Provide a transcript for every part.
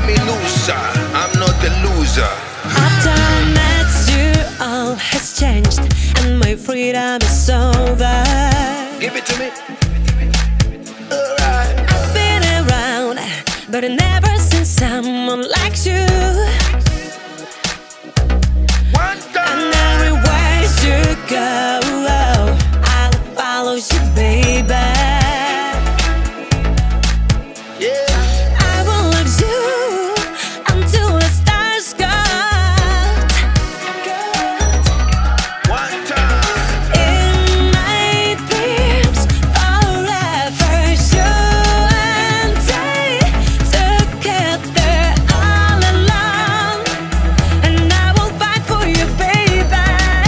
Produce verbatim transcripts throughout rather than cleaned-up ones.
me loser, I'm not the loser. After I met you, all has changed, and my freedom is over. Give it to me. Alright. I've been around, but I've never seen someone like you. One time. And everywhere you go, I'll follow you, baby. I will love you until the stars go out. One time. In my dreams, forever you and I together all along, and I will fight for you, baby.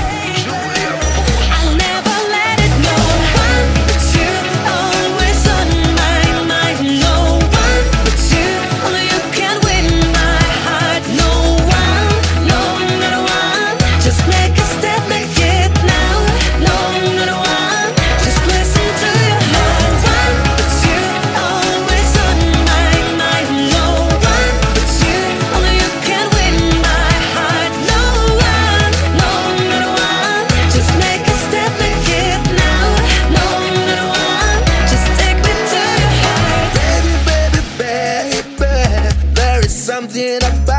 I'll never let it go. One but you, always on my mind. No one but you, only you can win my heart. No one, no, not one. Just make a step, make it now. No, not one. Just listen to your heart. One but you, always on my mind. No one but you, only you can win my heart. No one, no, not one. Just make a step, make it now. No, not one. Just take me to your heart. Baby, baby, baby, there is something about